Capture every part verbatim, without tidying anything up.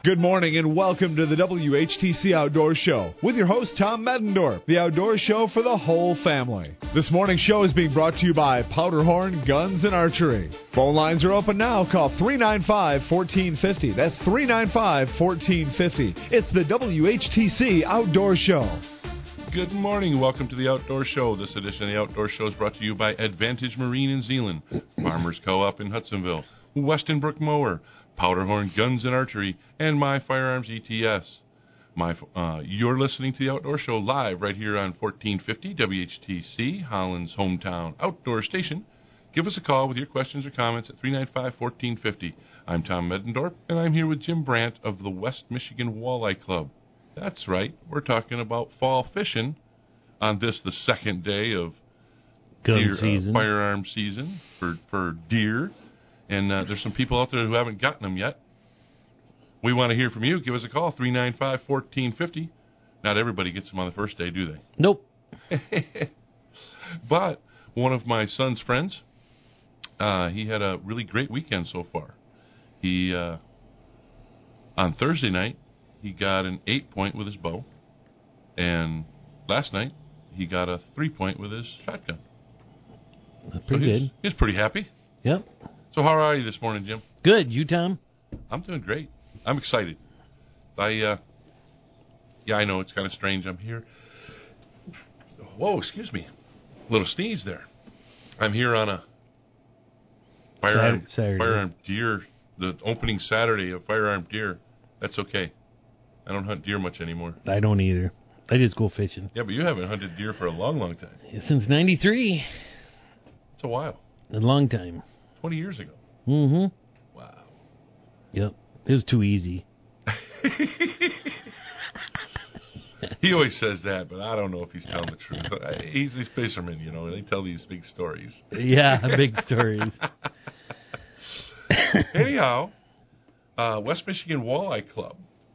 Good morning and welcome to the W H T C Outdoor Show with your host, Tom Medendorf, the outdoor show for the whole family. This morning's show is being brought to you by Powderhorn Guns and Archery. Phone lines are open now. Call three nine five, one four five zero. That's three nine five, one four five zero. It's the W H T C Outdoor Show. Good morning. Welcome to the Outdoor Show. This edition of the Outdoor Show is brought to you by Advantage Marine in Zeeland, Farmers Co-op in Hudsonville, Westonbrook Mower, Powderhorn Guns and Archery, and My Firearms E T S. My, uh, you're listening to the Outdoor Show live right here on fourteen fifty W H T C, Holland's hometown outdoor station. Give us a call with your questions or comments at three nine five, one four five zero. I'm Tom Medendorf, and I'm here with Jim Brandt of the West Michigan Walleye Club. That's right, we're talking about fall fishing on this, the second day of gun deer, season, uh, firearm season for, for deer. And uh, there's some people out there who haven't gotten them yet. We want to hear from you. Give us a call, three nine five, one four five zero. Not everybody gets them on the first day, do they? Nope. But one of my son's friends, uh, he had a really great weekend so far. He, uh, on Thursday night, he got an eight-point with his bow. And last night, he got a three-point with his shotgun. That's pretty so he's, good. He's pretty happy. Yep. So how are you this morning, Jim? Good. You, Tom? I'm doing great. I'm excited. I, uh, yeah, I know it's kind of strange. I'm here. Whoa, excuse me. A little sneeze there. I'm here on a firearm, Saturday. firearm deer, the opening Saturday of firearm deer. That's okay. I don't hunt deer much anymore. I don't either. I just go fishing. Yeah, but you haven't hunted deer for a long, long time. Since ninety-three. It's a while. A long time. twenty years ago. Mm-hmm. Wow. Yep. It was too easy. He always says that, but I don't know if he's telling the truth. He's these fishermen, you know, they tell these big stories. Yeah, big stories. Anyhow, uh, West Michigan Walleye Club.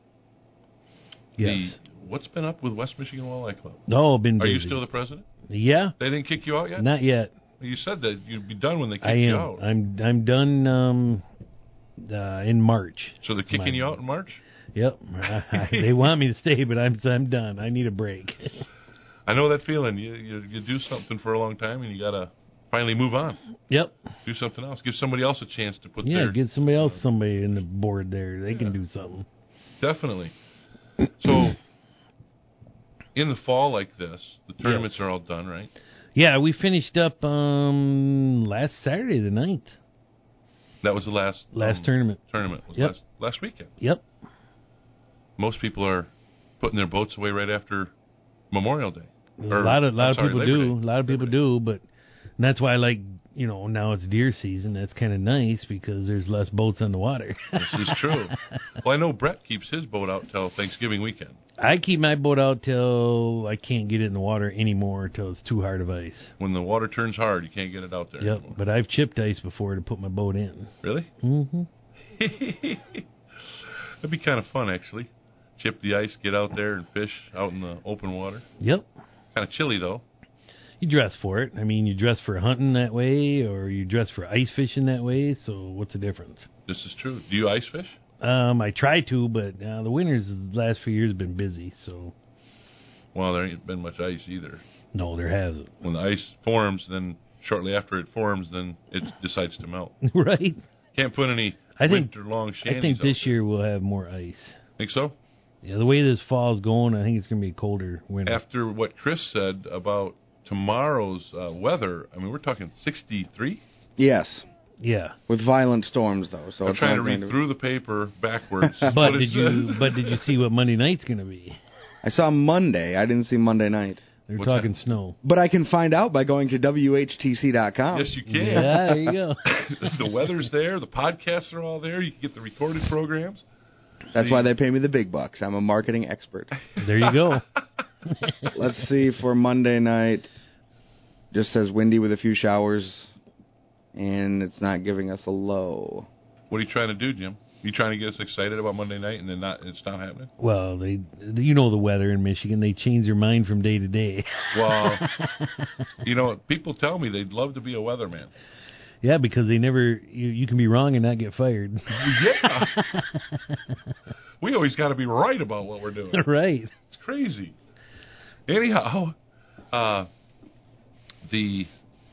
Yes. The, what's been up with West Michigan Walleye Club? No, been busy. Are you still the president? Yeah. They didn't kick you out yet? Not yet. You said that you'd be done when they kicked I am. you out. I'm I'm done um, uh, in March. So they're kicking My, you out in March? Yep. They want me to stay, but I'm I'm done. I need a break. I know that feeling. You, you you do something for a long time, and you got to finally move on. Yep. Do something else. Give somebody else a chance to put yeah, their... give somebody else somebody in the board there. They yeah. can do something. Definitely. So, in the fall like this, the tournaments yes. are all done, right? Yeah, we finished up um, last Saturday, the ninth. That was the last last um, tournament. Tournament was yep. last last weekend. Yep. Most people are putting their boats away right after Memorial Day. Or, a lot of lot of sorry, people Labor do. Day. A lot of people Labor do, but that's why I like you know now it's deer season. That's kind of nice because there's less boats on the water. This is true. Well, I know Brett keeps his boat out till Thanksgiving weekend. I keep my boat out till I can't get it in the water anymore till it's too hard of ice. When the water turns hard, you can't get it out there Yep, anymore. but I've chipped ice before to put my boat in. Really? Mm-hmm. That'd be kind of fun, actually. Chip the ice, get out there and fish out in the open water. Yep. Kind of chilly, though. You dress for it. I mean, you dress for hunting that way, or you dress for ice fishing that way, so what's the difference? This is true. Do you ice fish? Um, I try to, but uh, the winters the last few years have been busy, so... Well, there ain't been much ice either. No, there hasn't. When the ice forms, then shortly after it forms, then it decides to melt. Right. Can't put any I think, winter-long shanties I think this out year we'll have more ice. Think so? Yeah, the way this fall's going, I think it's going to be a colder winter. After what Chris said about tomorrow's uh, weather, I mean, we're talking sixty-three? Yes. Yeah. With violent storms, though. So I'm it's trying to not read going through the paper backwards. but did you But did you see what Monday night's going to be? I saw Monday. I didn't see Monday night. They're What's talking that? snow. But I can find out by going to W H T C dot com. Yes, you can. Yeah, there you go. The weather's there. The podcasts are all there. You can get the recorded programs. That's See? why they pay me the big bucks. I'm a marketing expert. There you go. Let's see, for Monday night, just says windy with a few showers, and it's not giving us a low. What are you trying to do, Jim? You trying to get us excited about Monday night and then not it's not happening? Well, they, you know the weather in Michigan. They change their mind from day to day. Well, you know, people tell me they'd love to be a weatherman. Yeah, because they never, you, you can be wrong and not get fired. Yeah. We always got to be right about what we're doing. Right. It's crazy. Anyhow, uh, the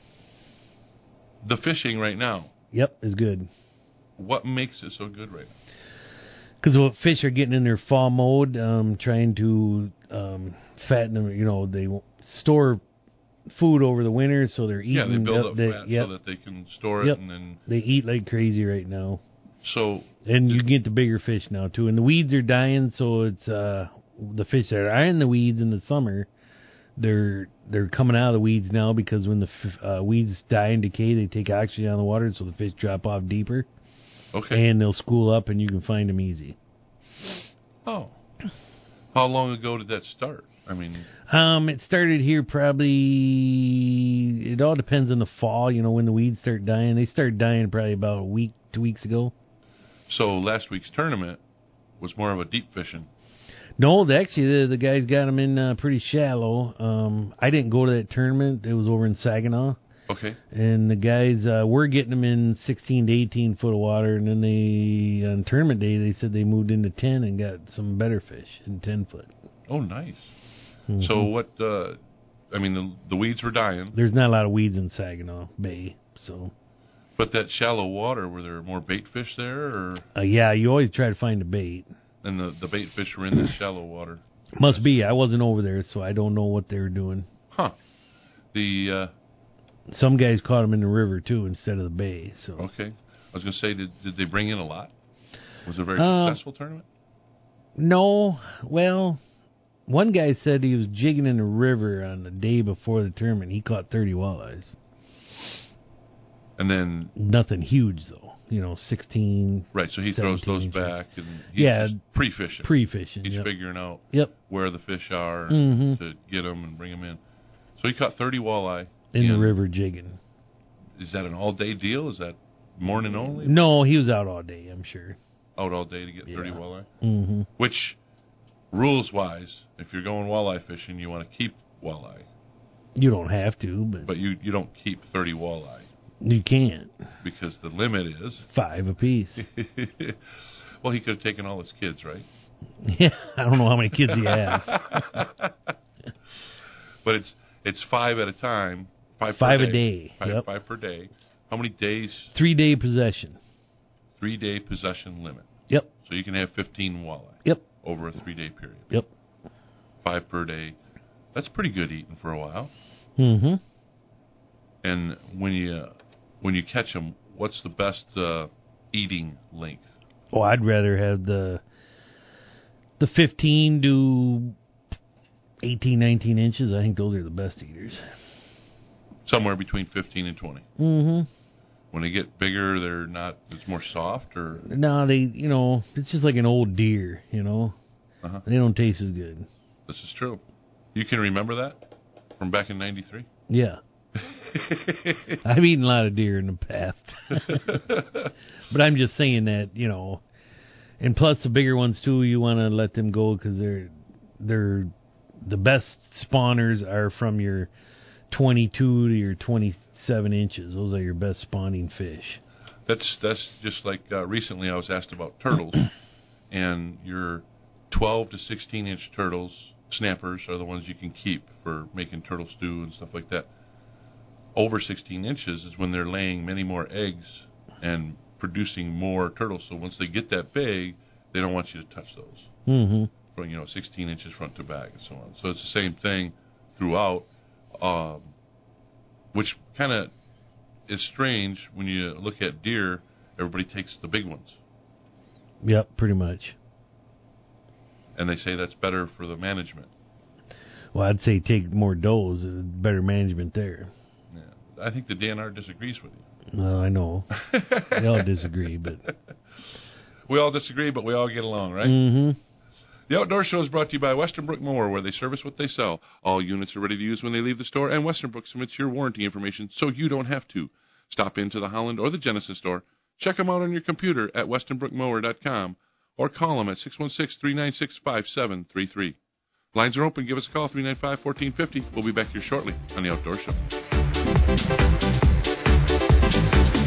the fishing right now. Yep, is good. What makes it so good right now? Because the fish are getting in their fall mode, um, trying to um, fatten them. You know, they store food over the winter, so they're eating. Yeah, they build up they, fat yep. so that they can store it, Yep. and then They eat like crazy right now. so And you get the bigger fish now too, and the weeds are dying. So it's uh, the fish that are in the weeds in the summer, they're they're coming out of the weeds now because when the f- uh, weeds die and decay, they take oxygen out of the water, so the fish drop off deeper, okay. and they'll school up, and you can find them easy. Oh, how long ago did that start? I mean, Um, it started here probably. It all depends on the fall. You know, when the weeds start dying, they start dying probably about a week, two weeks ago. so last week's tournament was more of a deep fishing. No, the, actually, the, the guys got them in uh, pretty shallow. Um, I didn't go to that tournament. It was over in Saginaw. Okay. And the guys uh, were getting them in sixteen to eighteen foot of water. And then they, on tournament day, they said they moved into ten and got some better fish in ten foot. Oh, nice. Mm-hmm. So what? Uh, I mean, the the weeds were dying, There's not a lot of weeds in Saginaw Bay. So, but that shallow water, were there more bait fish there, or uh, yeah, you always try to find a bait. and the the bait fish were in that shallow water? Must be. I wasn't over there, so I don't know what they were doing. Huh. The uh, Some guys caught them in the river, too, instead of the bay. So okay. I was going to say, did did they bring in a lot? Was it a very Uh, successful tournament? No, well, one guy said he was jigging in the river on the day before the tournament. He caught thirty walleyes. And then, Nothing huge, though. You know, sixteen, right, so he throws those seventeen inches. back, and he's Yeah, just pre-fishing. pre-fishing. He's Yep. figuring out Yep. where the fish are Mhm. to get them and bring them in. So he caught thirty walleye. In the and river jigging. Is that an all-day deal? Is that morning only? No, he was out all day, I'm sure. Out all day to get thirty Yeah. walleye? Mm-hmm. Which, rules-wise, if you're going walleye fishing, you want to keep walleye. You don't have to, but, But you, you don't keep thirty walleye you can't. because the limit is... Five apiece. Well, he could have taken all his kids, right? Yeah, I don't know how many kids he has. But it's it's five at a time. Five, Five per a day. Five, Yep. five per day. How many days? Three-day possession. Three-day possession limit. Yep. So you can have fifteen walleye Yep. over a three-day period. Yep. Five per day. That's pretty good eating for a while. Mm-hmm. And when you when you catch them, what's the best uh, eating length? Oh, I'd rather have the the fifteen to eighteen, nineteen inches. I think those are the best eaters. Somewhere between fifteen and twenty. Mm-hmm. When they get bigger, they're not. It's more soft, or No, they, you know, it's just like an old deer, you know. uh-huh. They don't taste as good. This is true. You can remember that from back in ninety-three. Yeah. I've eaten a lot of deer in the past. But I'm just saying that, you know, and plus the bigger ones too, you want to let them go because they're, they're, the best spawners are from your twenty-two to your twenty-seven inches. Those are your best spawning fish. That's that's just like uh, recently I was asked about turtles, and your twelve to sixteen inch turtles, snappers, are the ones you can keep for making turtle stew and stuff like that. Over sixteen inches is when they're laying many more eggs and producing more turtles. So once they get that big, they don't want you to touch those. Mm-hmm. From, you know, sixteen inches front to back and so on. So it's the same thing throughout, um, which kind of is strange when you look at deer. Everybody takes the big ones, Yep, pretty much. and they say that's better for the management. Well, I'd say take more does, uh, better management there. Yeah. I think the D N R disagrees with you. Well, I know. They all disagree, but... We all disagree, but we all get along, right? Mm-hmm. The Outdoor Show is brought to you by Western Brook Mower, where they service what they sell. All units are ready to use when they leave the store, and Western Brook submits your warranty information so you don't have to. Stop into the Holland or the Genesis store. Check them out on your computer at western brook mower dot com or call them at six one six, three nine six, five seven three three. Lines are open. Give us a call, three nine five, one four five zero. We'll be back here shortly on the Outdoor Show.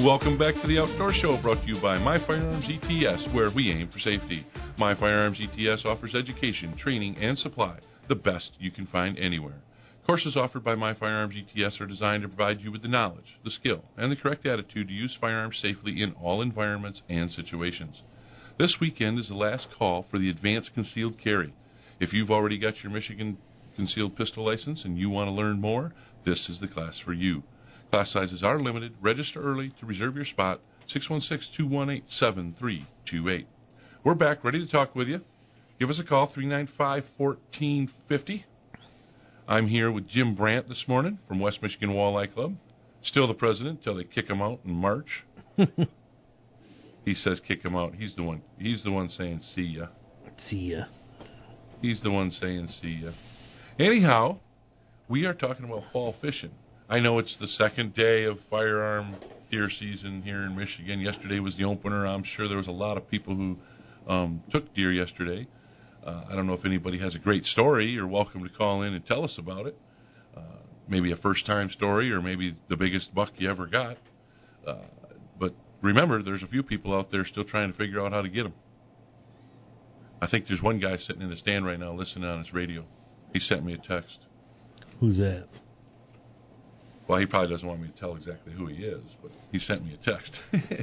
Welcome back to the Outdoor Show, brought to you by My Firearms E T S, where we aim for safety. My Firearms E T S offers education, training, and supply, the best you can find anywhere. Courses offered by My Firearms E T S are designed to provide you with the knowledge, the skill, and the correct attitude to use firearms safely in all environments and situations. This weekend is the last call for the Advanced Concealed Carry. If you've already got your Michigan Concealed Pistol License and you want to learn more, this is the class for you. Class sizes are limited. Register early to reserve your spot. six one six, two one eight, seven three two eight. We're back, ready to talk with you. Give us a call, three nine five, one four five zero. I'm here with Jim Brandt this morning from West Michigan Walleye Club. Still the president until they kick him out in March. He says kick him out. He's the one. He's the one saying see ya. See ya. He's the one saying see ya. Anyhow, we are talking about fall fishing. I know it's the second day of firearm deer season here in Michigan. Yesterday was the opener. I'm sure there was a lot of people who um, took deer yesterday. Uh, I don't know if anybody has a great story. You're welcome to call in and tell us about it. Uh, maybe a first-time story or maybe the biggest buck you ever got. Uh, but remember, there's a few people out there still trying to figure out how to get them. I think there's one guy sitting in the stand right now listening on his radio. He sent me a text. Who's that? Well, he probably doesn't want me to tell exactly who he is, but he sent me a text.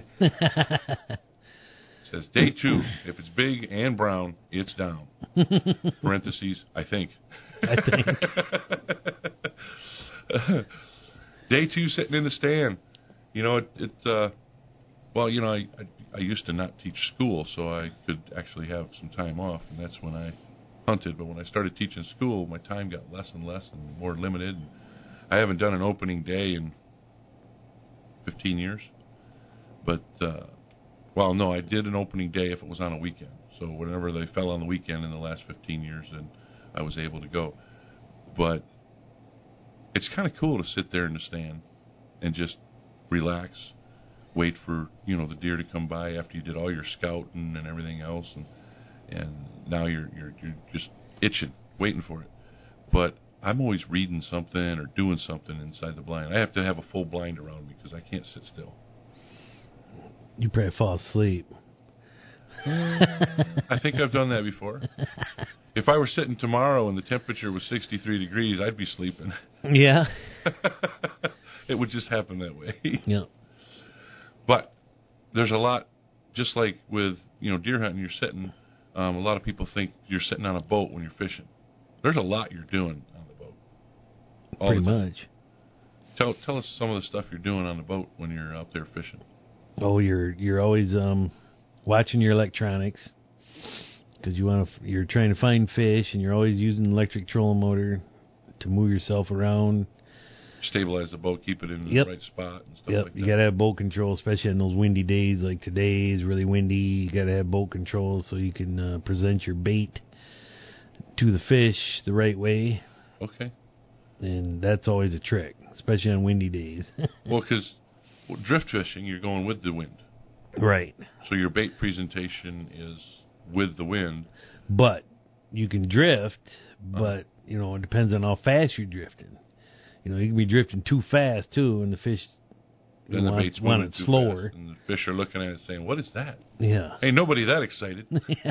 Says, day two, if it's big and brown, it's down. Parentheses, I think. I think. Day two, sitting in the stand. You know, it, it uh, well, you know, I, I, I used to not teach school, so I could actually have some time off, and that's when I hunted. But when I started teaching school, my time got less and less and more limited. And I haven't done an opening day in fifteen years. But, uh, well, no, I did an opening day if it was on a weekend. So whenever they fell on the weekend in the last fifteen years, then I was able to go. But it's kind of cool to sit there in the stand and just relax, wait for, you know, the deer to come by after you did all your scouting and everything else, and and now you're you're you're just itching, waiting for it. But I'm always reading something or doing something inside the blind. I have to have a full blind around me because I can't sit still. You probably fall asleep. I think I've done that before. If I were sitting tomorrow and the temperature was sixty-three degrees, I'd be sleeping. Yeah. It would just happen that way. Yeah. But there's a lot, just like with, you know, deer hunting, you're sitting, um, a lot of people think you're sitting on a boat when you're fishing. There's a lot you're doing on the boat. All Pretty the time. much. Tell tell us some of the stuff you're doing on the boat when you're out there fishing. Oh, you're you're always um, watching your electronics because you want to. You're trying to find fish, and you're always using an electric trolling motor to move yourself around. Stabilize the boat, keep it in Yep. the right spot and stuff Yep, like that. you got to have boat control, especially on those windy days like today is really windy. You got to have boat control so you can uh, present your bait to the fish the right way. Okay. And that's always a trick, especially on windy days. Well, because well, drift fishing, you're going with the wind. Right. So your bait presentation is with the wind. But you can drift, but, Uh-huh. you know, it depends on how fast you're drifting. You know, you can be drifting too fast, too, and the fish Then the want, bait's want moving it too slower. fast, and the fish are looking at it saying, what is that? Yeah. Ain't nobody that excited.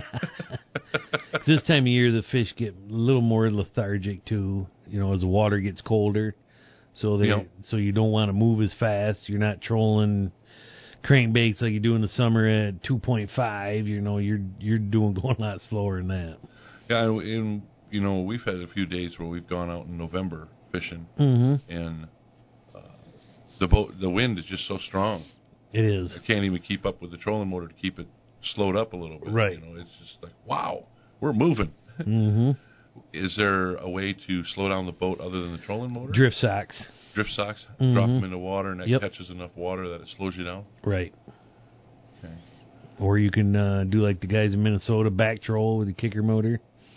This time of year, the fish get a little more lethargic, too, you know, as the water gets colder. So they, Yep. so you don't want to move as fast. You're not trolling crankbaits like you do in the summer at two point five. You know, you're you're doing going a lot slower than that. Yeah, and, and, you know, we've had a few days where we've gone out in November fishing, Mm-hmm. and uh, the boat, the wind is just so strong. It is. I can't even keep up with the trolling motor to keep it slowed up a little bit. Right. You know, it's just like, wow, we're moving. Mm-hmm. Is there a way to slow down the boat other than the trolling motor? Drift socks. Drift socks, Mhm. drop them in the water, and that Yep. catches enough water that it slows you down. Right. Okay. Or you can uh, do like the guys in Minnesota, back troll with the kicker motor.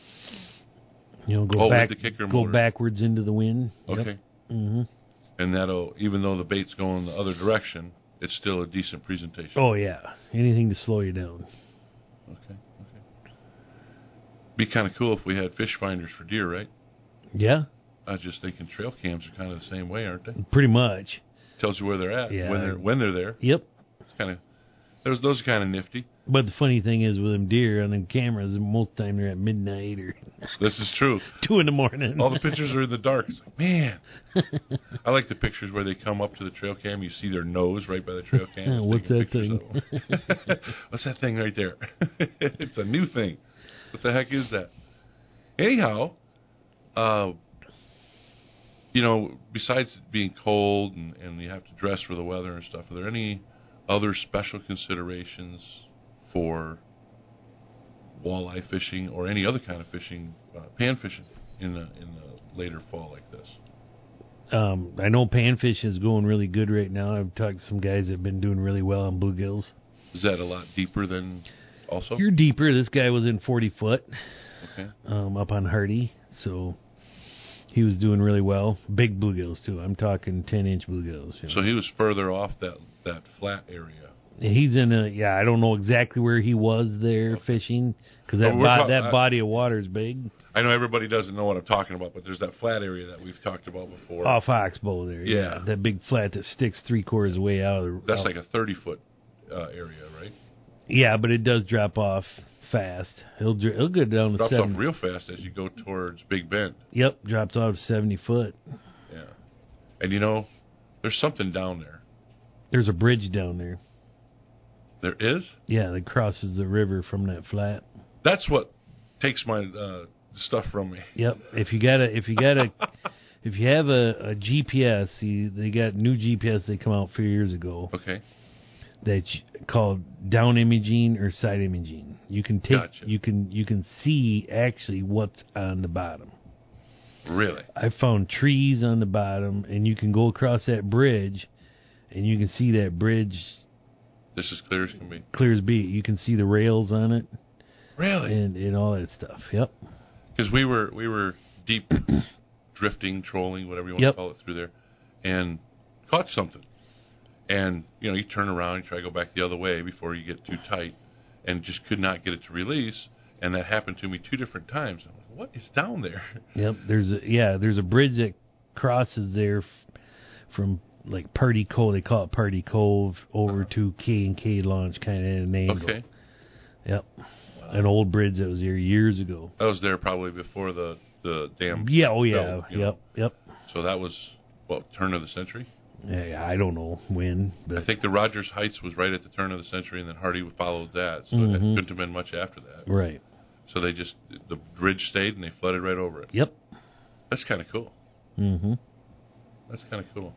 You know, go Oh, with back, the kicker go motor. backwards into the wind. Okay. Mm-hmm. And that'll, even though the bait's going the other direction, it's still a decent presentation. Oh yeah, anything to slow you down. Okay. Okay. Be kind of cool if we had fish finders for deer, right? Yeah, I was just thinking trail cams are kind of the same way, aren't they? pretty much. Tells you where they're at Yeah. when they're when they're there. Yep. It's kind of those those are kind of nifty. But the funny thing is with them deer on the cameras, most of the time they're at midnight or This is true. two in the morning. All the pictures are in the dark. It's like, man. I like the pictures where they come up to the trail cam. You see their nose right by the trail cam. It's What's taking that pictures thing? of them. What's that thing right there? It's a new thing. What the heck is that? Anyhow, uh, you know, besides it being cold and, and you have to dress for the weather and stuff, are there any other special considerations for walleye fishing or any other kind of fishing, uh, pan fishing in the in the later fall like this? Um, I know panfish is going really good right now. I've talked to some guys that have been doing really well on bluegills. Is that a lot deeper than also? You're deeper. This guy was in forty foot Okay. um, up on Hardy, so he was doing really well. Big bluegills, too. I'm talking ten-inch bluegills. You know? So he was further off that, that flat area. He's in a, yeah, I don't know exactly where he was there fishing, because that, Oh, we're bo- talk- that I- body of water is big. I know everybody doesn't know what I'm talking about, but there's that flat area that we've talked about before. Off Oxbow there. Yeah. That big flat that sticks three quarters of the way out of the... That's out. like a thirty-foot uh, area, right? Yeah, but it does drop off fast. He'll, dr- he'll go down to Drops seven. off real fast as you go towards Big Bend. Yep, drops off to seventy foot. Yeah. And you know, there's something down there. There's a bridge down there. There is? Yeah, that crosses the river from that flat. That's what takes my uh, stuff from me. Yep. If you got a, if you got a, if you have a, a G P S, see, they got new G P S. They come out a few years ago. Okay. That's called down imaging or side imaging. You can take, Gotcha. you can, you can see actually what's on the bottom. Really? I found trees on the bottom, and you can go across that bridge, and you can see that bridge This is clear as can be. clear as be. You can see the rails on it Really? and, and all that stuff. Yep. Because we were we were deep drifting, trolling, whatever you want Yep. to call it, through there, and caught something. And you know, you turn around, you try to go back the other way before you get too tight, and just could not get it to release. And that happened to me two different times. I'm like, what is down there? Yep. There's a, yeah. There's a bridge that crosses there f- from like Party Cove. They call it Party Cove over Uh-huh. to K and K Launch, kind of at an angle. Okay, Yep. An old bridge that was here years ago. I was there probably before the the dam. Yeah. Oh yeah. built, you know. Yep. Yep. So that was what, turn of the century. Yeah, I don't know when, but I think the Rogers Heights was right at the turn of the century, and then Hardy followed that. So Mhm. it couldn't have been much after that. right. So they just the bridge stayed, and they flooded right over it. Yep. That's kind of cool. Mm-hmm. That's kind of cool.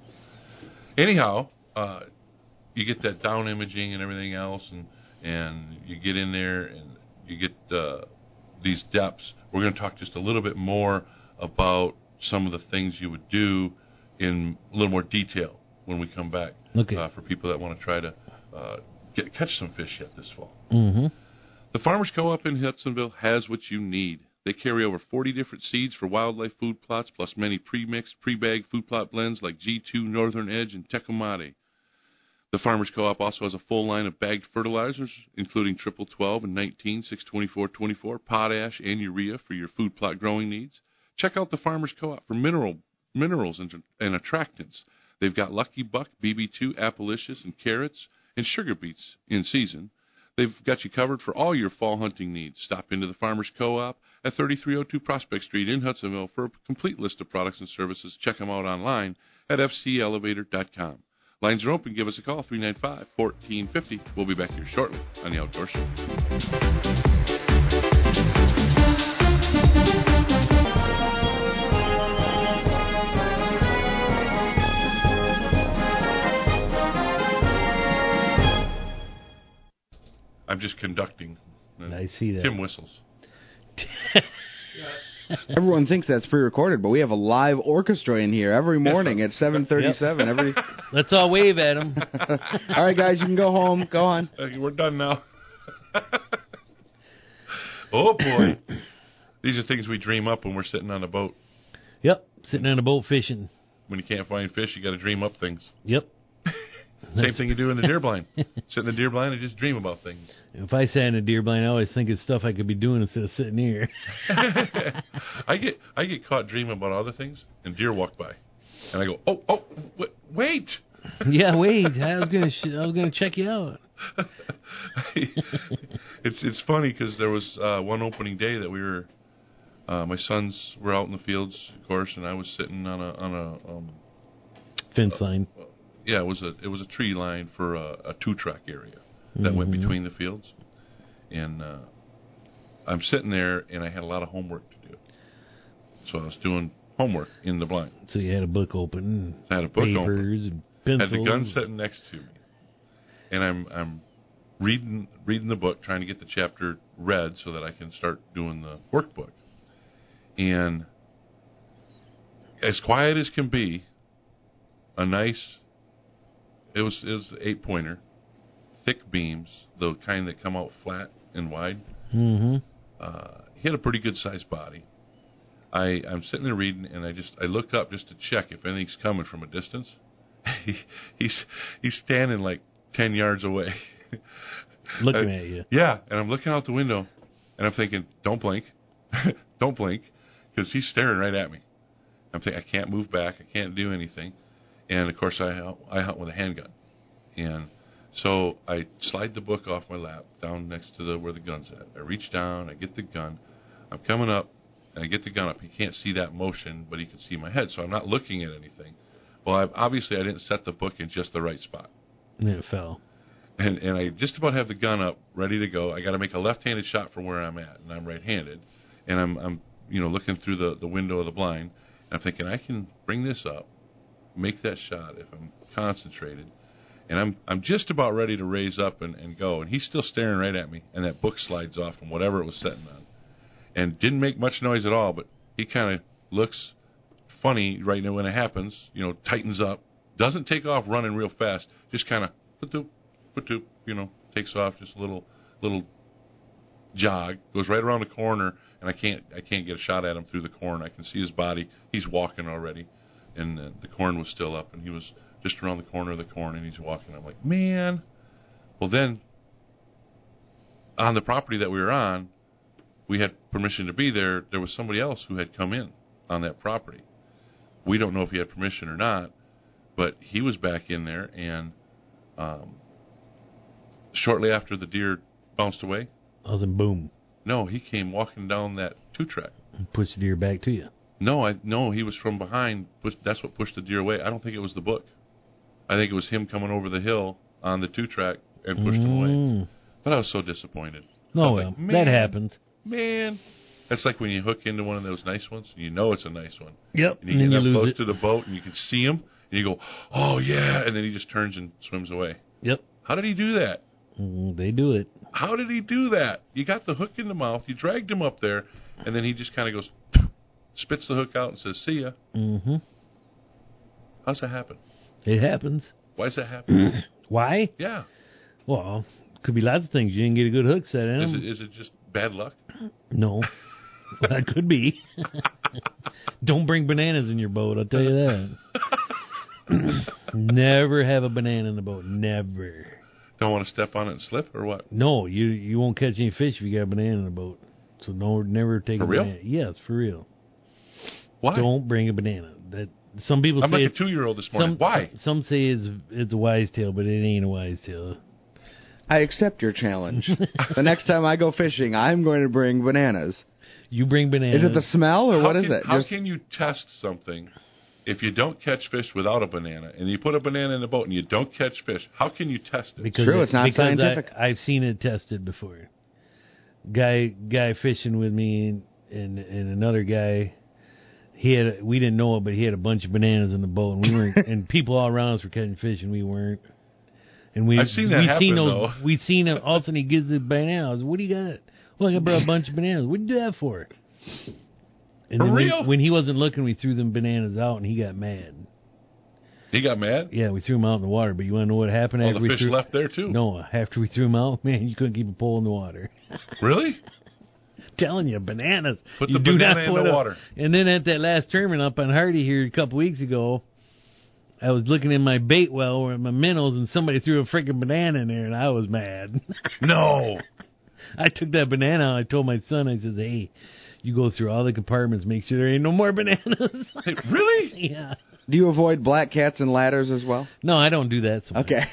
Anyhow, uh, you get that down imaging and everything else, and and you get in there and you get uh, these depths. We're going to talk just a little bit more about some of the things you would do in a little more detail when we come back. Okay. Uh, for people that want to try to uh, get catch some fish yet this fall. Mm-hmm. The Farmers Co-op in Hudsonville has what you need. They carry over forty different seeds for wildlife food plots, plus many pre-mixed, pre-bagged food plot blends like G two, Northern Edge, and Tecumate. The Farmers Co-op also has a full line of bagged fertilizers, including Triple twelve and nineteen, six twenty-four twenty-four, potash, and urea for your food plot growing needs. Check out the Farmers Co-op for mineral minerals and, and attractants. They've got Lucky Buck, B B two, Appalicious, and carrots, and sugar beets in season. They've got you covered for all your fall hunting needs. Stop into the Farmers Co-op at thirty-three oh two Prospect Street in Hudsonville for a complete list of products and services. Check them out online at f c elevator dot com. Lines are open. Give us a call, three nine five, one four five zero. We'll be back here shortly on The Outdoor Show. I'm just conducting. and I see that. Tim whistles. Everyone thinks that's pre-recorded, but we have a live orchestra in here every morning at seven thirty-seven. Every. Let's all wave at him. All right, guys, you can go home. Go on. Okay, we're done now. Oh, boy. These are things we dream up when we're sitting on a boat. Yep. Sitting on a boat fishing. When you can't find fish, you got to dream up things. Yep. Same thing you do in the deer blind. Sit in the deer blind and just dream about things. If I sat in a deer blind, I always think of stuff I could be doing instead of sitting here. I get I get caught dreaming about other things, and deer walk by, and I go, oh, oh, w- wait, Yeah, wait. I was gonna sh- I was gonna check you out. it's it's funny because there was uh, one opening day that we were. Uh, my sons were out in the fields, of course, and I was sitting on a on a um, fence line. Uh, yeah, it was a it was a tree line for a, a two track area that mm-hmm. went between the fields, and uh, I'm sitting there, and I had a lot of homework to do, so I was doing homework in the blind. So you had a book open, I had a book papers, open, and pencils. had the gun sitting next to me, and I'm I'm reading reading the book, trying to get the chapter read so that I can start doing the workbook. And as quiet as can be, a nice, it was it was an eight pointer, thick beams, the kind that come out flat and wide. Mm-hmm. Uh, he had a pretty good sized body. I I'm sitting there reading, and I just I look up just to check if anything's coming from a distance. he, he's he's standing like ten yards away, looking uh, at you. Yeah, and I'm looking out the window, and I'm thinking, don't blink, don't blink. Because he's staring right at me. I'm thinking, I can't move back. I can't do anything. And, of course, I hunt, I hunt with a handgun. And so I slide the book off my lap down next to the where the gun's at. I reach down. I get the gun. I'm coming up, and I get the gun up. He can't see that motion, but he can see my head. So I'm not looking at anything. Well, I've, obviously, I didn't set the book in just the right spot. And it fell. And, and I just about have the gun up, ready to go. I got to make a left-handed shot from where I'm at, and I'm right-handed. And I'm... I'm you know, looking through the, the window of the blind, and I'm thinking, I can bring this up, make that shot if I'm concentrated. And I'm I'm just about ready to raise up and, and go, and he's still staring right at me, and that book slides off from whatever it was sitting on. And didn't make much noise at all, but he kind of looks funny right now when it happens, you know, tightens up, doesn't take off running real fast, just kind of, put-doop, put-doop, you know, takes off just a little, little jog, goes right around the corner, and I can't I can't get a shot at him through the corn. I can see his body. He's walking already, and uh, the corn was still up, and he was just around the corner of the corn, and he's walking. I'm like, man. Well, then, on the property that we were on, we had permission to be there. There was somebody else who had come in on that property. We don't know if he had permission or not, but he was back in there, and um, shortly after the deer bounced away, I was in boom. No, he came walking down that two-track. Pushed the deer back to you. No, I no, he was from behind. Pushed, that's what pushed the deer away. I don't think it was the book. I think it was him coming over the hill on the two-track and pushed mm. him away. But I was so disappointed. Oh, well, like, that happens. Man, that's like when you hook into one of those nice ones, and you know it's a nice one. Yep. And you and get then you up lose close it. to the boat, and you can see him, and you go, oh, yeah, and then he just turns and swims away. Yep. How did he do that? Mm, they do it. How did he do that? You got the hook in the mouth, you dragged him up there, and then he just kind of goes, spits the hook out and says, see ya. Mm-hmm. How's that happen? It happens. Why does that happen? Why? Yeah. Well, could be lots of things. You didn't get a good hook set in Is them. it, is it just bad luck? No. That could be. Don't bring bananas in your boat, I'll tell you that. Never have a banana in the boat. Never. Don't want to step on it and slip, or what? No, you you won't catch any fish if you got a banana in the boat. So no, never take for a real? banana. Yes, for real. Why? Don't bring a banana. That some people I'm say like a two-year-old this morning. some, Why? Some say it's it's a wise tail, but it ain't a wise tail. I accept your challenge. The next time I go fishing, I'm going to bring bananas. You bring bananas. Is it the smell, or how what can, is it? How Just, can you test something if you don't catch fish without a banana, and you put a banana in the boat and you don't catch fish? How can you test it? Because True, it, it's not because scientific. I, I've seen it tested before. Guy guy fishing with me and, and and another guy. He had we didn't know it, but he had a bunch of bananas in the boat, and we weren't. And people all around us were catching fish, and we weren't. And we I've seen that we happen, seen those. though. We seen it. All of a sudden, he gives the banana. I was, what do you got? Well, I brought a bunch of bananas. What'd you do that for? And For then real? When, when he wasn't looking, we threw them bananas out, and he got mad. He got mad? Yeah, we threw them out in the water. But you want to know what happened All after the we fish threw? left there, too. No, after we threw them out, man, you couldn't keep a pole in the water. Really? Telling you, bananas. Put you the do banana not in put the a- water. And then at that last tournament up on Hardy here a couple weeks ago, I was looking in my bait well or my minnows, and somebody threw a freaking banana in there, and I was mad. No. I took that banana out. I told my son, I says, hey, you go through all the compartments, make sure there ain't no more bananas. Hey, really? Yeah. Do you avoid black cats and ladders as well? No, I don't do that so much. Okay.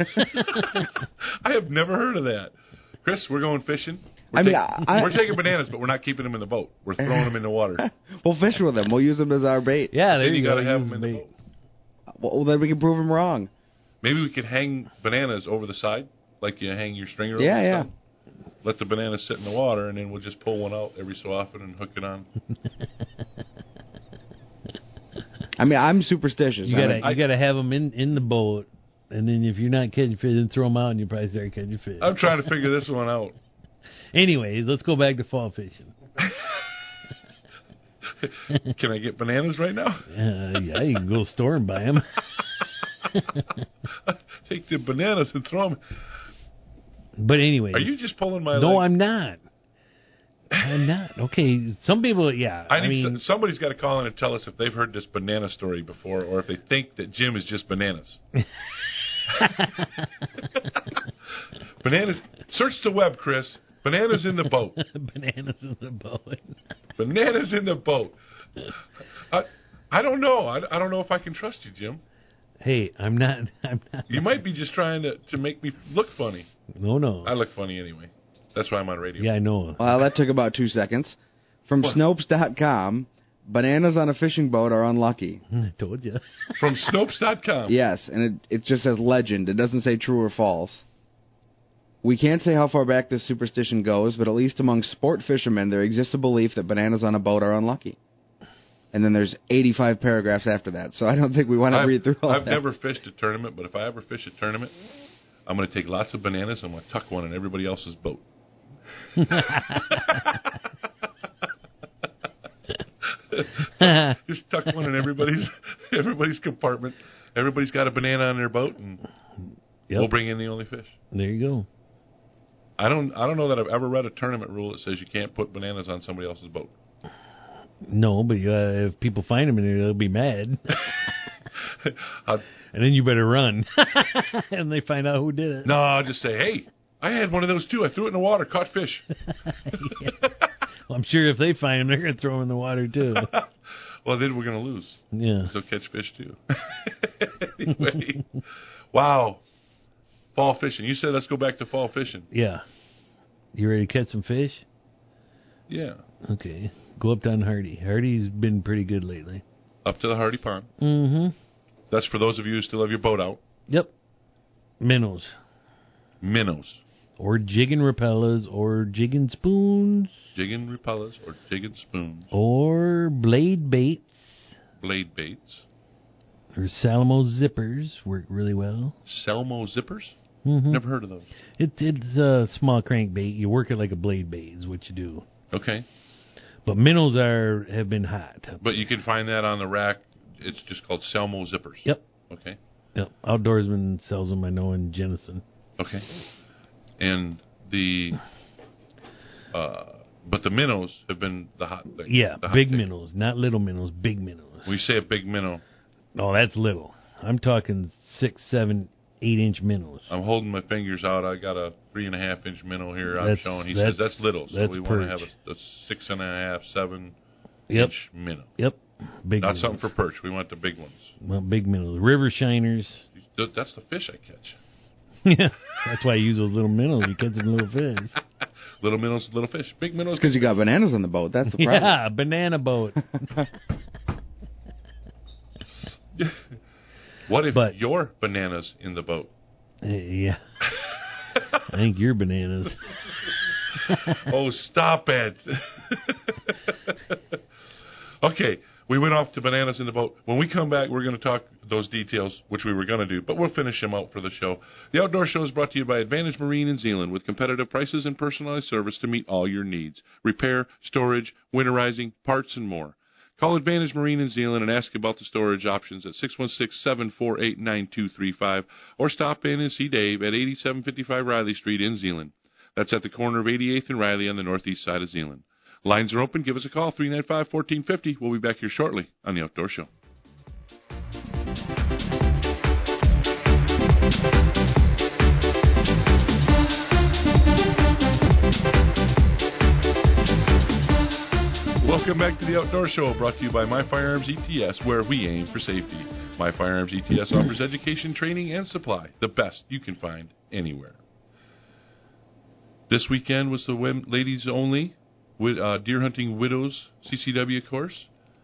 I have never heard of that. Chris, we're going fishing. We're I mean, taking, I- we're taking bananas, but we're not keeping them in the boat. We're throwing them in the water. We'll fish with them. We'll use them as our bait. Yeah, there Then you, you go. got to have Use them in the bait. boat. Well, then we can prove them wrong. Maybe we could hang bananas over the side, like you hang your stringer over Yeah, the yeah. side. Let the bananas sit in the water, and then we'll just pull one out every so often and hook it on. I mean, I'm superstitious. You I'm gotta, like, I- you gotta have them in, in the boat, and then if you're not catching fish, then throw them out, and you probably start catching fish. I'm trying to figure this one out. Anyways, let's go back to fall fishing. Can I get bananas right now? Uh, yeah, you can go store and buy them. Take the bananas and throw them. But anyways, Are you just pulling my no, leg? I'm not. I'm not. Okay, some people, yeah. I, I, need mean, s- somebody's got to call in and tell us if they've heard this banana story before, or if they think that Jim is just bananas. Bananas. Search the web, Chris. Bananas in the boat. bananas in the boat. Bananas in the boat. I, I don't know. I, I don't know if I can trust you, Jim. Hey, I'm not. I'm not. You might be just trying to, to make me look funny. No, no. I look funny anyway. That's why I'm on radio. Yeah, I know. well, that took about two seconds. From What? Snopes dot com, bananas on a fishing boat are unlucky. I told you. From Snopes dot com. Yes, and it, it just says legend. It doesn't say true or false. We can't say how far back this superstition goes, but at least among sport fishermen, there exists a belief that bananas on a boat are unlucky. And then there's eighty-five paragraphs after that, so I don't think we want to I've, read through all I've that. never fished a tournament, but if I ever fish a tournament, I'm going to take lots of bananas and I'm going to tuck one in everybody else's boat. Just tuck one in everybody's everybody's compartment. Everybody's got a banana on their boat, and Yep. we'll bring in the only fish. There you go. I don't I don't know that I've ever read a tournament rule that says you can't put bananas on somebody else's boat. No, but uh, if people find them in there, they'll be mad. I, And then you better run. And they find out who did it. no, I'll just say, hey, I had one of those too. I threw it in the water, caught fish. Well, I'm sure if they find them, they're going to throw them in the water, too. Well, then we're going to lose. Yeah. So catch fish too. Anyway, wow. Fall fishing. You said let's go back to fall fishing. Yeah. You ready to catch some fish? Yeah. Okay. Go up on Hardy. Hardy's been pretty good lately. Up to the Hardy Pond. Mm-hmm. That's for those of you who still have your boat out. Yep. Minnows. Minnows. Or jigging repellas. Or jigging spoons. Jigging repellas or jigging spoons. Or blade baits. Blade baits. Or Salamo zippers. Work really well. Selmo zippers? Mm-hmm. Never heard of those. It, it's a small crankbait. You work it like a blade bait is what you do. Okay. But minnows are have been hot. But you can find that on the rack. It's just called Selmo zippers. Yep. Okay. Yep. Outdoorsman sells them, I know, in Jenison. Okay. And the... Uh, but the minnows have been the hot thing. Yeah, the hot big thing. minnows. Not little minnows, big minnows. We say a big minnow. No, that's little. I'm talking six, seven, eight inch minnows. I'm holding my fingers out. I got a three and a half inch minnow here. I'm That's- showing. He that's- says that's little, so that's we want to have perch. a, a six and a half, seven Yep. inch minnow. Yep. Big Not minnows. something for perch. We want the big ones. Well, big minnows. River shiners. Th- That's the fish I catch. Yeah. That's why you use those little minnows. You catch them little fish. Little minnows, little fish. Big minnows. Because you got bananas on the boat. That's the problem. Yeah, banana boat. What if But- your bananas in the boat? Uh, yeah. I think you're bananas. Oh, stop it. Okay, we went off to bananas in the boat. When we come back, we're going to talk those details, which we were going to do, but we'll finish them out for the show. The Outdoor Show is brought to you by Advantage Marine in Zeeland with competitive prices and personalized service to meet all your needs. Repair, storage, winterizing, parts, and more. Call Advantage Marine in Zeeland and ask about the storage options at six one six, seven four eight, nine two three five or stop in and see Dave at eighty-seven fifty-five Riley Street in Zeeland. That's at the corner of eighty-eighth and Riley on the northeast side of Zeeland. Lines are open. Give us a call, three nine five, one four five zero. We'll be back here shortly on The Outdoor Show. Welcome Welcome back to the Outdoor Show, brought to you by My Firearms E T S, where we aim for safety. My Firearms E T S offers education, training, and supply, the best you can find anywhere. This weekend was the women, ladies only with uh, Deer Hunting Widows C C W course.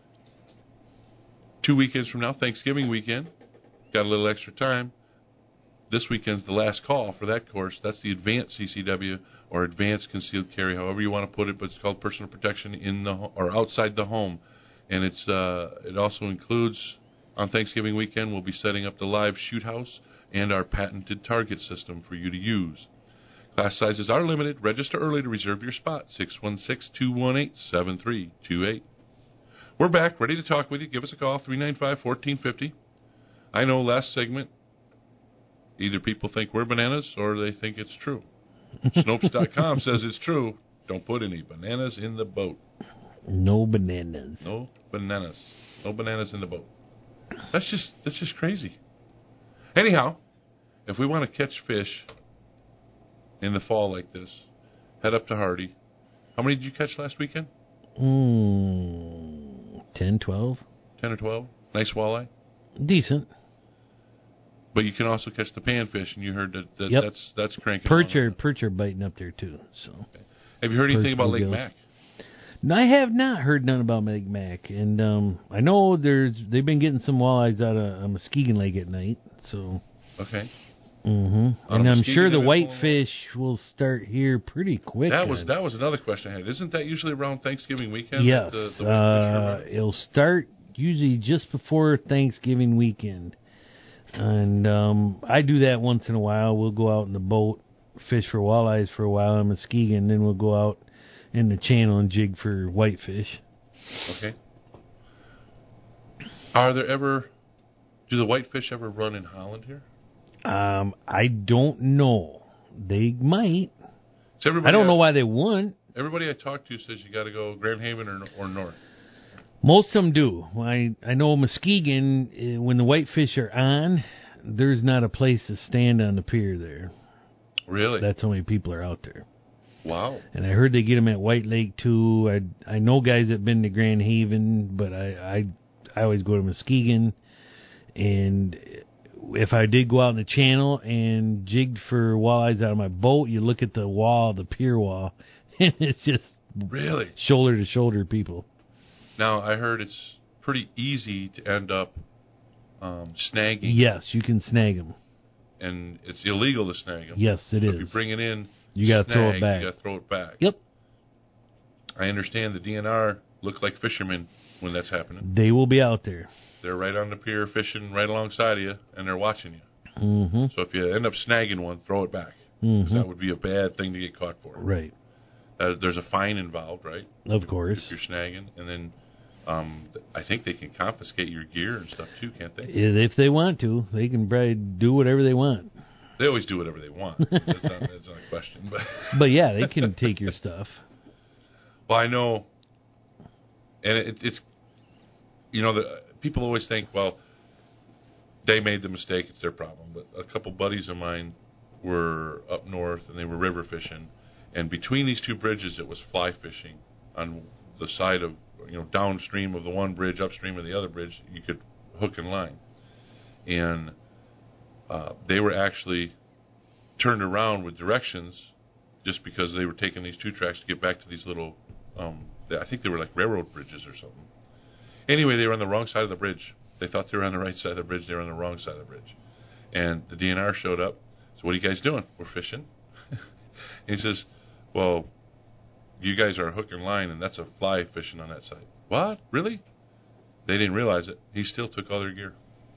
Two weekends from now, Thanksgiving weekend, got a little extra time. This weekend's the last call for that course. That's the Advanced C C W, or Advanced Concealed Carry, however you want to put it, but it's called personal protection in the ho- or outside the home. And it's uh, it also includes, on Thanksgiving weekend, we'll be setting up the live shoot house and our patented target system for you to use. Class sizes are limited. Register early to reserve your spot. six one six, two one eight, seven three two eight. We're back, ready to talk with you. Give us a call, three nine five, one four five zero. I know last segment, either people think we're bananas or they think it's true. Snopes dot com says it's true. Don't put any bananas in the boat. No bananas. No bananas. No bananas in the boat. That's just that's just crazy. Anyhow, if we want to catch fish in the fall like this, head up to Hardy. How many did you catch last weekend? Mm, ten, twelve. ten or twelve? Nice walleye? Decent. But you can also catch the panfish, and you heard that, that yep. that's that's cranking. Perch are, perch are biting up there, too. So. Okay. Have you heard anything about Lake Mac? No, I have not heard none about Lake Mac. And um, I know there's they've been getting some walleyes out of uh, Muskegon Lake at night. So. Okay. Mm-hmm. And I'm sure the whitefish will start here pretty quick. That was that was another question I had. Isn't that usually around Thanksgiving weekend? Yes. The, the uh, it'll start usually just before Thanksgiving weekend. And um, I do that once in a while. We'll go out in the boat, fish for walleyes for a while in Muskegon, then we'll go out in the channel and jig for whitefish. Okay. Are there ever, do the whitefish ever run in Holland here? Um, I don't know. They might. So I don't I, know why they wouldn't. Everybody I talk to says you got to go Grand Haven or or north. Most of them do. I I know Muskegon, when the whitefish are on, there's not a place to stand on the pier there. Really? That's how many people are out there. Wow. And I heard they get them at White Lake too. I I know guys that been to Grand Haven, but I I, I always go to Muskegon. And if I did go out in the channel and jigged for walleyes out of my boat, you look at the wall, the pier wall, and it's just really shoulder to shoulder people. Now, I heard it's pretty easy to end up um, snagging. Yes, you can snag them. And it's illegal to snag them. Yes, it so is. If you bring it in, you got to throw it back. You got to throw it back. Yep. I understand the D N R look like fishermen when that's happening. They will be out there. They're right on the pier fishing right alongside of you, and they're watching you. Mm-hmm. So if you end up snagging one, throw it back. Mm-hmm. That would be a bad thing to get caught for. Right. Uh, there's a fine involved, right? Of course. If you're snagging. And then um, I think they can confiscate your gear and stuff too, can't they? If they want to. They can probably do whatever they want. They always do whatever they want. That's not, that's not a question. But, but yeah, they can take your stuff. Well, I know, and it, it's, you know, the people always think, well, they made the mistake, it's their problem. But a couple buddies of mine were up north, and they were river fishing. And between these two bridges, it was fly fishing. On the side of, you know, downstream of the one bridge, upstream of the other bridge, you could hook and line. And uh, they were actually turned around with directions just because they were taking these two tracks to get back to these little, um, I think they were like railroad bridges or something. Anyway, they were on the wrong side of the bridge. They thought they were on the right side of the bridge. They were on the wrong side of the bridge. And the D N R showed up. So what are you guys doing? We're fishing. And he says, well, you guys are hook and line, and that's a fly fishing on that side. What? Really? They didn't realize it. He still took all their gear.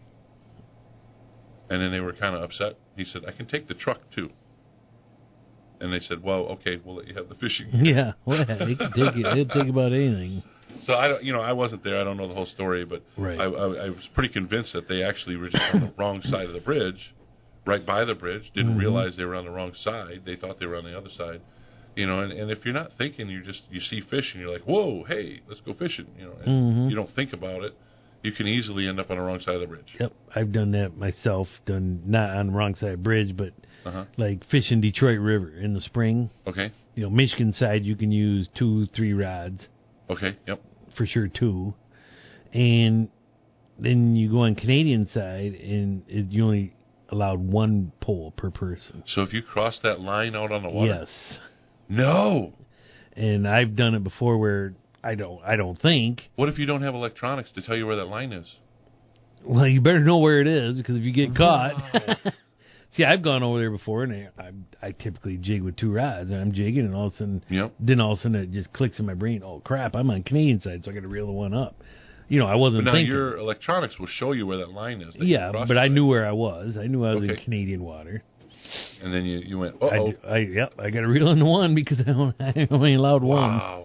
And then they were kind of upset. He said, I can take the truck, too. And they said, well, okay, we'll let you have the fishing gear. Yeah, well, he can take it. He'll take about anything. So, I don't, you know, I wasn't there. I don't know the whole story, but right. I, I, I was pretty convinced that they actually were just on the wrong side of the bridge, right by the bridge, didn't mm-hmm. realize they were on the wrong side. They thought they were on the other side. You know, and, and if you're not thinking, you just you see fish and you're like, whoa, hey, let's go fishing. You know, and mm-hmm. you don't think about it. You can easily end up on the wrong side of the bridge. Yep, I've done that myself. Done not on the wrong side of the bridge, but uh-huh. like fishing Detroit River in the spring. Okay. You know, Michigan side, you can use two, three rods. Okay. Yep. for sure two, and then you go on Canadian side, and it, you only allowed one pole per person. So if you cross that line out on the water? Yes. No. And I've done it before where I don't I don't think. What if you don't have electronics to tell you where that line is? Well, you better know where it is, because if you get caught... Wow. See, I've gone over there before, and I, I I typically jig with two rods, and I'm jigging, and all of a sudden, yep. then all of a sudden it just clicks in my brain, oh, crap, I'm on Canadian side, so I got to reel the one up. You know, I wasn't but now thinking. your electronics will show you where that line is. Yeah, but I knew where I was. I knew I was okay. in Canadian water. And then you, you went, uh-oh. I, I, yep, I got to reel in the one because I only, I only allowed one. Wow.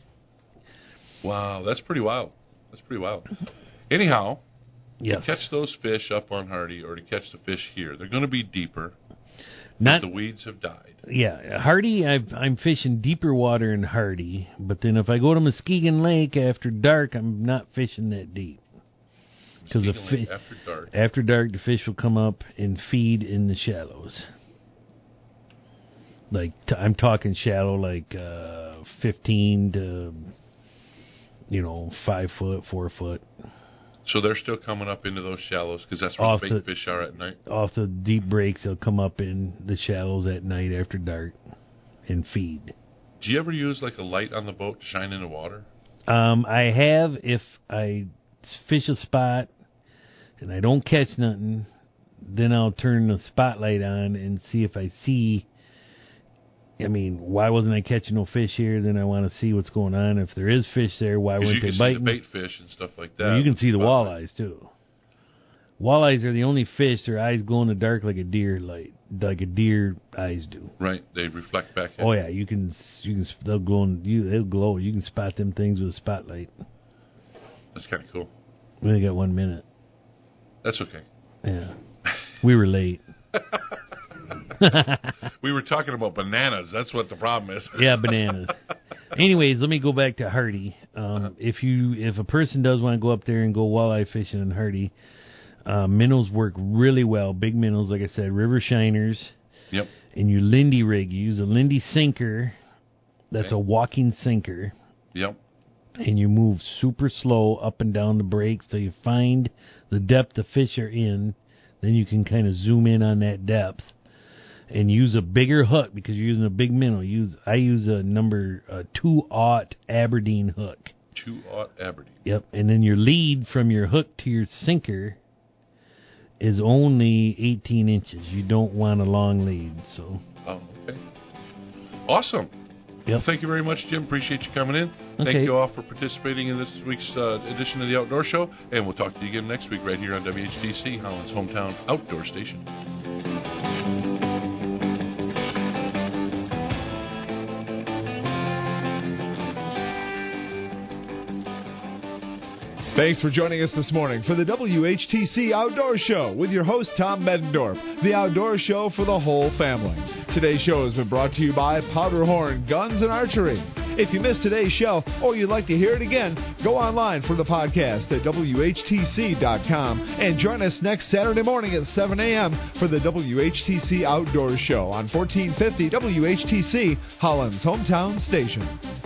Wow, that's pretty wild. That's pretty wild. Anyhow, yes. to catch those fish up on Hardy or to catch the fish here, they're going to be deeper. Not, the weeds have died. Yeah, Hardy, I've, I'm fishing deeper water in Hardy, but then if I go to Muskegon Lake after dark, I'm not fishing that deep. Because the fish after dark. after dark, the fish will come up and feed in the shallows. Like t- I'm talking shallow, like uh, fifteen to you know five foot, four foot. So they're still coming up into those shallows because that's where off the bait the, fish are at night? Off the deep breaks, they'll come up in the shallows at night after dark and feed. Do you ever use like a light on the boat to shine in the water? Um, I have if I fish a spot and I don't catch nothing, then I'll turn the spotlight on and see if I see... I mean, why wasn't I catching no fish here? Then I want to see what's going on. If there is fish there, why weren't they biting? You can see the bait fish and stuff like that. Well, you can see the walleyes, too. Walleyes are the only fish, their eyes glow in the dark like a deer light, like a deer eyes do. Right, they reflect back at Oh, you. yeah, you can, you can, they'll glow, in, you, they'll glow. You can spot them things with a spotlight. That's kind of cool. We only got one minute. That's okay. Yeah. We were late. We were talking about bananas. That's what the problem is. Yeah, bananas. Anyways, let me go back to Hardy. Um, uh-huh. If you, if a person does want to go up there and go walleye fishing in Hardy, uh, minnows work really well. Big minnows, like I said, river shiners. Yep. And you Lindy rig. You use a Lindy sinker. That's okay. A walking sinker. Yep. And you move super slow up and down the breaks till you find the depth the fish are in. Then you can kind of zoom in on that depth. And use a bigger hook because you're using a big minnow. Use I use a number uh, two aught Aberdeen hook. Two aught Aberdeen. Yep, and then your lead from your hook to your sinker is only eighteen inches. You don't want a long lead, so. Oh, okay. Awesome. Yep. Well, thank you very much, Jim. Appreciate you coming in. Thank okay. you all for participating in this week's uh, edition of the Outdoor Show, and we'll talk to you again next week right here on W H T C, Holland's hometown outdoor station. Thanks for joining us this morning for the W H T C Outdoor Show with your host, Tom Medendorf, the outdoor show for the whole family. Today's show has been brought to you by Powderhorn Guns and Archery. If you missed today's show or you'd like to hear it again, go online for the podcast at W H T C dot com and join us next Saturday morning at seven a.m. for the W H T C Outdoor Show on fourteen fifty W H T C, Holland's hometown station.